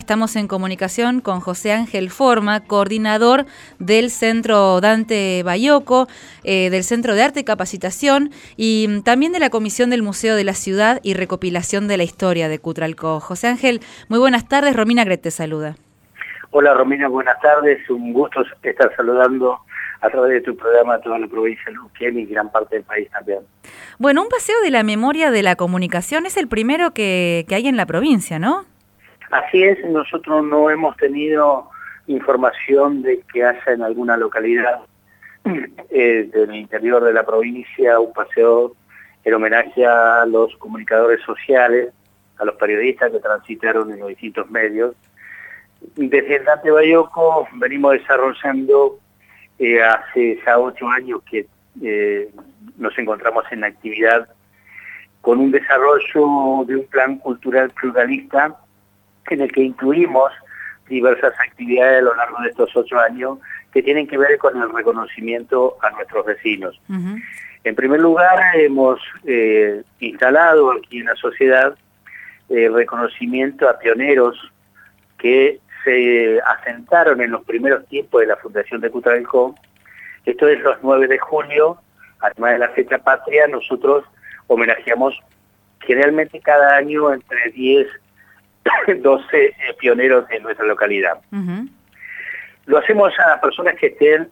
Estamos en comunicación con José Ángel Forma, coordinador del Centro Dante Baiocco, del Centro de Arte y Capacitación y también de la Comisión del Museo de la Ciudad y Recopilación de la Historia de Cutralcó. José Ángel, muy buenas tardes. Romina Gret te saluda. Hola Romina, buenas tardes. Un gusto estar saludando a través de tu programa a toda la provincia de Neuquén y gran parte del país también. Bueno, un paseo de la memoria de la comunicación es el primero que hay en la provincia, ¿no? Así es, nosotros no hemos tenido información de que haya en alguna localidad del interior de la provincia un paseo en homenaje a los comunicadores sociales, a los periodistas que transitaron en los distintos medios. Desde el Dante Baiocco venimos desarrollando hace ya 8 años que nos encontramos en actividad con un desarrollo de un plan cultural pluralista en el que incluimos diversas actividades a lo largo de estos 8 años que tienen que ver con el reconocimiento a nuestros vecinos. Uh-huh. En primer lugar, hemos instalado aquí en la sociedad reconocimiento a pioneros que se asentaron en los primeros tiempos de la fundación de Cutralcó. Esto es los 9 de julio, además de la fecha patria, nosotros homenajeamos generalmente cada año entre 10 12 pioneros en nuestra localidad. Uh-huh. Lo hacemos a personas que estén,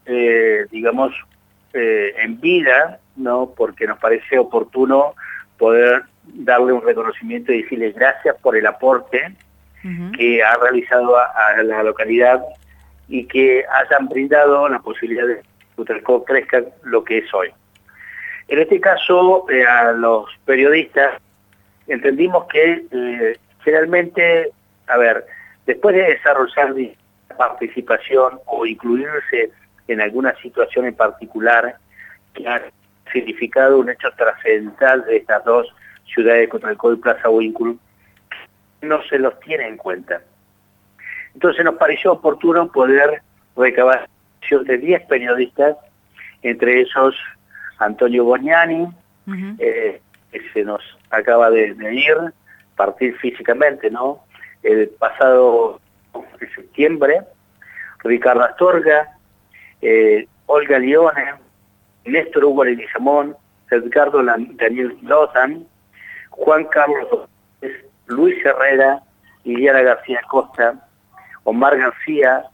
en vida, ¿no? Porque nos parece oportuno poder darle un reconocimiento y decirles gracias por el aporte uh-huh. que ha realizado a la localidad y que hayan brindado la posibilidad de que Cutralcó crezca lo que es hoy. En este caso, a los periodistas entendimos que generalmente, después de desarrollar participación o incluirse en alguna situación en particular que ha significado un hecho trascendental de estas dos ciudades de Cutralcó y Plaza Huíncul, no se los tiene en cuenta. Entonces nos pareció oportuno poder recabar de 10 periodistas, entre ellos Antonio Bognani, uh-huh. Que se nos acaba de ir, partir físicamente, ¿no? El pasado de septiembre, Ricardo Astorga, Olga Lione, Néstor Hugo Leguizamón, Edgardo Daniel Lozan, Juan Carlos, Luis Herrera, Liliana García Costa, Omar García,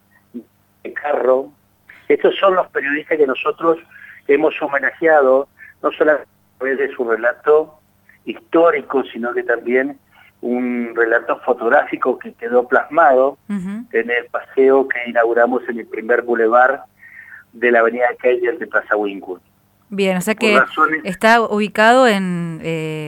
Carro. Estos son los periodistas que nosotros hemos homenajeado, no solamente a través de su relato histórico, sino que también un relato fotográfico que quedó plasmado uh-huh. en el paseo que inauguramos en el primer bulevar de la avenida Keijer de Plaza Huíncul. Bien, o sea que está ubicado allí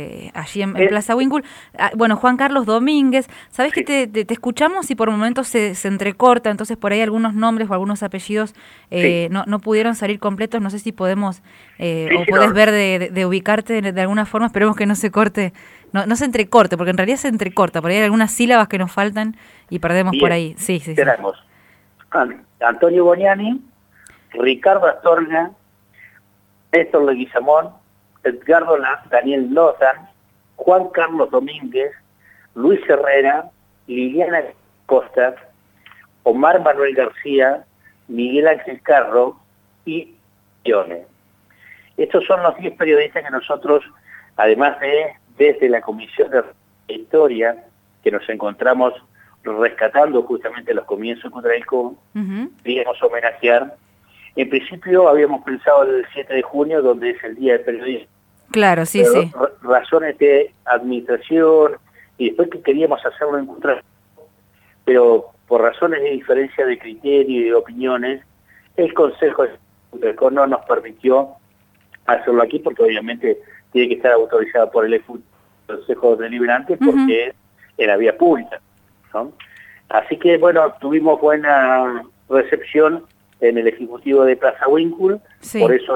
en Plaza Huíncul. Bueno, Juan Carlos Domínguez, ¿sabés sí. que te escuchamos y por momentos se entrecorta, entonces por ahí algunos nombres o algunos apellidos sí. no pudieron salir completos, no sé si podemos, sí, o podés ver de ubicarte de alguna forma, esperemos que no se corte, no se entrecorte, porque en realidad se entrecorta, por ahí hay algunas sílabas que nos faltan y perdemos bien. Por ahí. Sí. Tenemos Antonio Bognani, Ricardo Astorga, Néstor Leguizamón, Edgardo Daniel Lozan, Juan Carlos Domínguez, Luis Herrera, Liliana Costa, Omar Manuel García, Miguel Ángel Carro y Lione. Estos son los 10 periodistas que nosotros, además de desde la Comisión de Historia, que nos encontramos rescatando justamente los comienzos de Cutralcó, uh-huh. queríamos homenajear. En principio habíamos pensado el 7 de junio, donde es el Día del Periodismo. Claro, sí, pero sí. Razones de administración, y después que queríamos hacerlo en Cutralcó, pero por razones de diferencia de criterio y de opiniones, el Consejo de Cutralcó no nos permitió hacerlo aquí, porque obviamente tiene que estar autorizado por el Consejo Deliberante, porque es en la vía pública, ¿no? Así que, bueno, tuvimos buena recepción en el Ejecutivo de Plaza Huíncul, sí. Por eso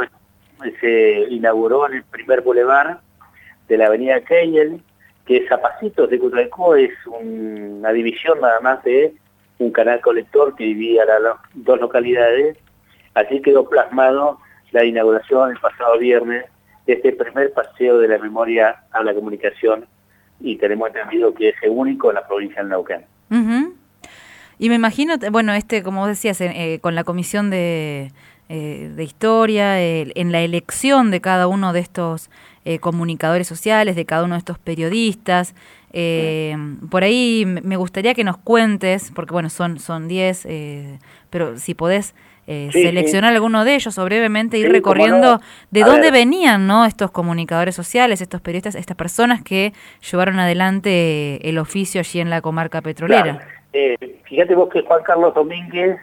se inauguró en el primer bulevar de la avenida Keijer, que es a pasitos de Cutralcó, es una división nada más de un canal colector que dividía las dos localidades. Así quedó plasmado la inauguración el pasado viernes de este primer paseo de la memoria a la comunicación, y tenemos entendido que es el único en la provincia del Neuquén. Uh-huh. Y me imagino, bueno, como vos decías, con la comisión de historia, en la elección de cada uno de estos comunicadores sociales, de cada uno de estos periodistas, por ahí me gustaría que nos cuentes, porque bueno, son 10, pero si podés seleccionar alguno de ellos o brevemente ir recorriendo de dónde venían, ¿no?, estos comunicadores sociales, estos periodistas, estas personas que llevaron adelante el oficio allí en la comarca petrolera. Claro. Fíjate vos que Juan Carlos Domínguez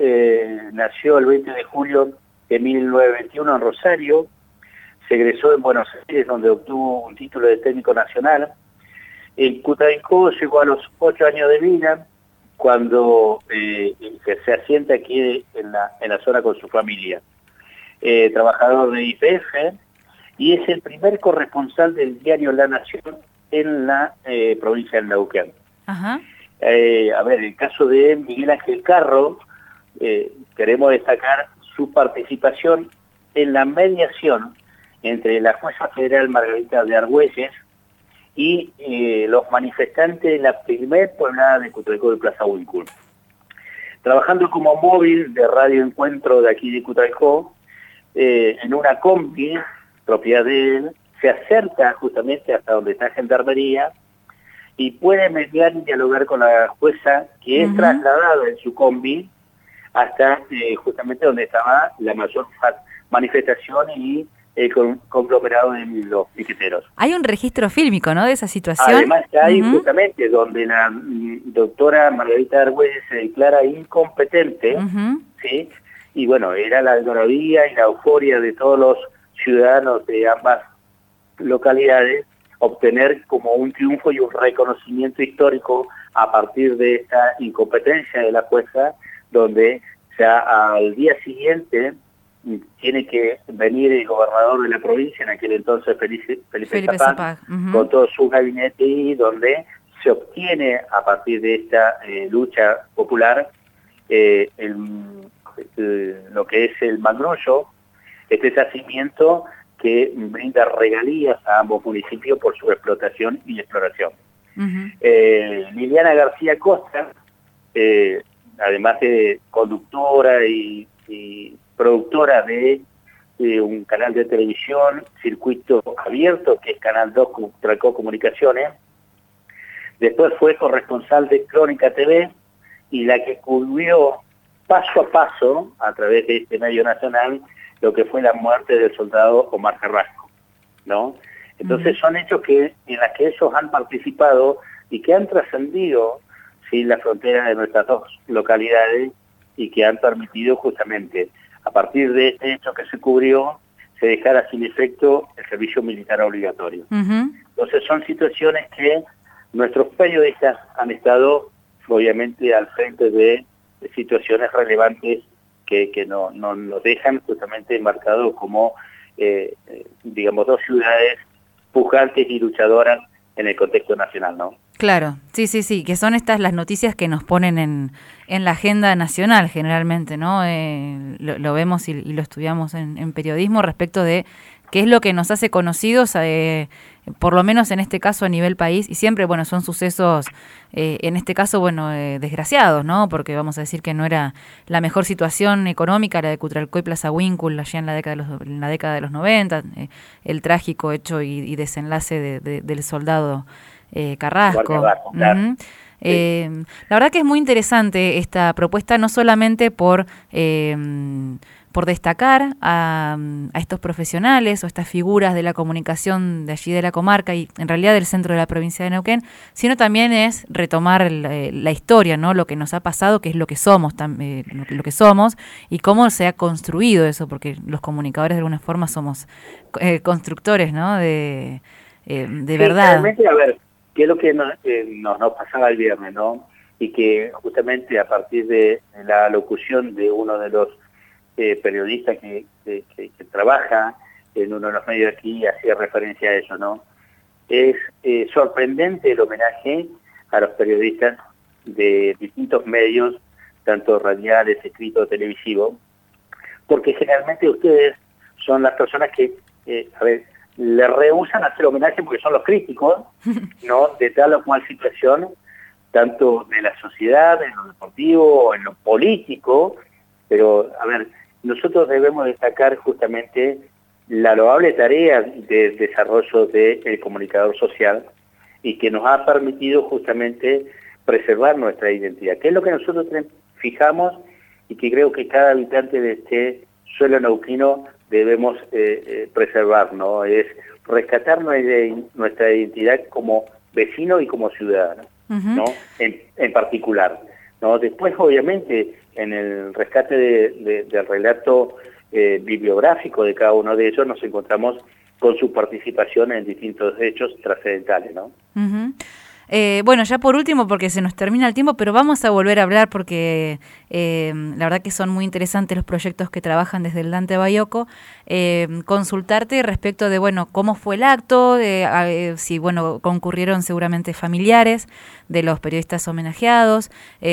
nació el 20 de julio de 1921 en Rosario, se egresó en Buenos Aires, donde obtuvo un título de técnico nacional. En Cutralcó llegó a los 8 años de vida, cuando se asienta aquí en la zona con su familia. Trabajador de YPF, y es el primer corresponsal del diario La Nación en la provincia de Neuquén. Ajá. A ver, el caso de Miguel Ángel Carro, queremos destacar su participación en la mediación entre la jueza federal Margarita de Argüelles y los manifestantes de la primer poblada de Cutralcó de Plaza Huíncul. Trabajando como móvil de Radio Encuentro de aquí de Cutralcó, en una combi, propiedad de él, se acerca justamente hasta donde está Gendarmería y puede mediar y dialogar con la jueza, que es trasladada en su combi hasta justamente donde estaba la mayor manifestación y el conglomerado de los piqueteros. Hay un registro fílmico, ¿no?, de esa situación. Además hay justamente donde la doctora Margarita Argüelles se declara incompetente, ¿sí? Y bueno, era la algarabía y la euforia de todos los ciudadanos de ambas localidades obtener como un triunfo y un reconocimiento histórico a partir de esta incompetencia de la jueza, donde ya al día siguiente tiene que venir el gobernador de la provincia, en aquel entonces Felipe Zapag, con todo su gabinete, y donde se obtiene a partir de esta lucha popular lo que es el Magrollo, este yacimiento que brinda regalías a ambos municipios por su explotación y exploración. Liliana García Costa, además de conductora y productora de un canal de televisión, Circuito Abierto, que es Canal 2 Cutralcó Comunicaciones. Después fue corresponsal de Crónica TV y la que cubrió paso a paso, a través de este medio nacional, lo que fue la muerte del soldado Omar Carrasco, ¿no? Entonces son hechos en los que ellos han participado y que han trascendido, ¿sí?, la frontera de nuestras dos localidades, y que han permitido justamente, a partir de este hecho que se cubrió, se dejara sin efecto el servicio militar obligatorio. Entonces son situaciones que nuestros periodistas han estado obviamente al frente de situaciones relevantes que nos dejan justamente marcados como, digamos, dos ciudades pujantes y luchadoras en el contexto nacional, ¿no? Claro, sí, que son estas las noticias que nos ponen en la agenda nacional generalmente, ¿no? Lo vemos y lo estudiamos en periodismo respecto de qué es lo que nos hace conocidos, por lo menos en este caso a nivel país, y siempre, bueno, son sucesos, en este caso, bueno, desgraciados, ¿no? Porque vamos a decir que no era la mejor situación económica la de Cutralcó y Plaza Huíncul allá en la década de los 90, el trágico hecho y desenlace del soldado Carrasco. Claro. La verdad que es muy interesante esta propuesta, no solamente por destacar a estos profesionales o estas figuras de la comunicación de allí de la comarca y en realidad del centro de la provincia de Neuquén, sino también es retomar la historia, ¿no? Lo que nos ha pasado, que es lo que somos, lo que somos y cómo se ha construido eso, porque los comunicadores de alguna forma somos constructores, ¿no? De verdad. Realmente, a ver, ¿qué es lo que nos pasaba el viernes, no? Y que justamente a partir de la locución de uno de los periodista que trabaja en uno de los medios aquí hacía referencia a eso, ¿no? Es sorprendente el homenaje a los periodistas de distintos medios, tanto radiales, escritos, televisivos, porque generalmente ustedes son las personas que, le rehúsan hacer homenaje porque son los críticos, ¿no?, de tal o cual situación, tanto de la sociedad, de los deportivo, en lo político, pero, a ver, nosotros debemos destacar justamente la loable tarea de desarrollo del comunicador social y que nos ha permitido justamente preservar nuestra identidad, que es lo que nosotros fijamos y que creo que cada habitante de este suelo neuquino debemos preservar, ¿no? Es rescatar nuestra identidad como vecino y como ciudadano, ¿no? En particular, ¿no? Después, obviamente, en el rescate del relato bibliográfico de cada uno de ellos nos encontramos con su participación en distintos hechos trascendentales, ¿no? Bueno, ya por último, porque se nos termina el tiempo, pero vamos a volver a hablar porque la verdad que son muy interesantes los proyectos que trabajan desde el Dante Baiocco. Consultarte respecto de, bueno, cómo fue el acto, si, bueno, concurrieron seguramente familiares de los periodistas homenajeados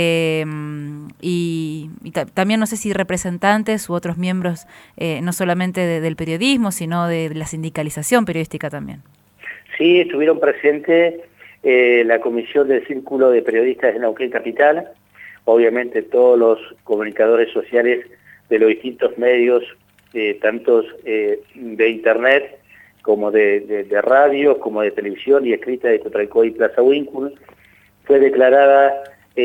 y también no sé si representantes u otros miembros, no solamente del periodismo, sino de la sindicalización periodística también. Sí, estuvieron presentes la comisión del Círculo de Periodistas de Neuquén Capital, obviamente todos los comunicadores sociales de los distintos medios, tantos de internet como de radio, como de televisión y escrita de Cutralcó y Plaza Winkle. Fue declarado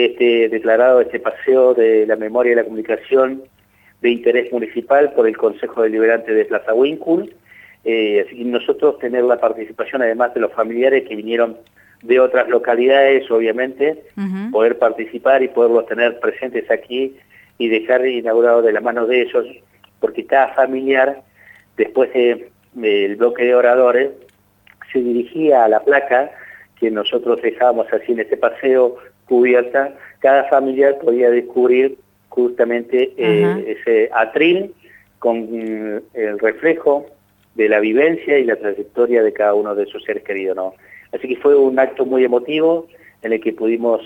este paseo de la memoria y la comunicación de interés municipal por el Consejo Deliberante de Plaza Winkle. Así que nosotros tener la participación, además de los familiares que vinieron de otras localidades, obviamente, poder participar y poderlos tener presentes aquí y dejar inaugurado de la mano de ellos, porque cada familiar, después del bloque de oradores, se dirigía a la placa que nosotros dejábamos así en este paseo cubierta. Cada familiar podía descubrir justamente ese atril con el reflejo de la vivencia y la trayectoria de cada uno de sus seres queridos, ¿no? Así que fue un acto muy emotivo en el que pudimos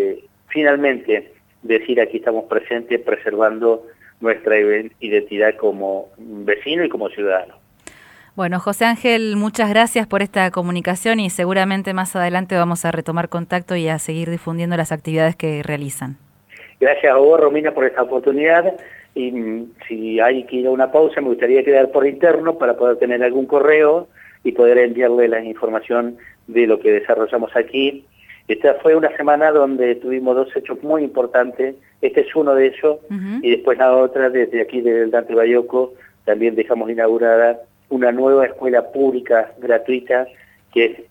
finalmente decir aquí estamos presentes preservando nuestra identidad como vecino y como ciudadano. Bueno, José Ángel, muchas gracias por esta comunicación y seguramente más adelante vamos a retomar contacto y a seguir difundiendo las actividades que realizan. Gracias a vos, Romina, por esta oportunidad. Y si hay que ir a una pausa, me gustaría quedar por interno para poder tener algún correo y poder enviarle la información de lo que desarrollamos aquí. Esta fue una semana donde tuvimos dos hechos muy importantes. Este es uno de ellos, y después la otra, desde aquí del Dante Baiocco, también dejamos inaugurada una nueva escuela pública gratuita, que es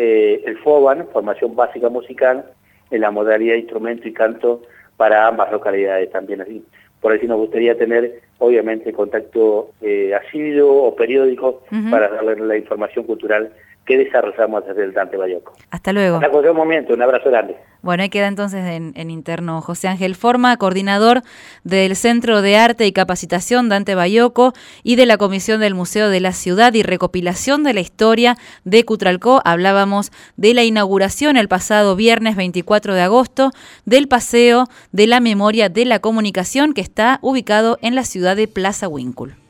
el FOBAN, Formación Básica Musical, en la modalidad de instrumento y canto para ambas localidades también. Así, por así nos gustaría tener, obviamente, contacto asiduo o periódico para darle la información cultural que desarrollamos desde el Dante Baiocco. Hasta luego. Hasta cualquier momento, un abrazo grande. Bueno, ahí queda entonces en interno José Ángel Forma, coordinador del Centro de Arte y Capacitación Dante Baiocco y de la Comisión del Museo de la Ciudad y Recopilación de la Historia de Cutralcó. Hablábamos de la inauguración el pasado viernes 24 de agosto del Paseo de la Memoria de la Comunicación que está ubicado en la ciudad de Plaza Winkle.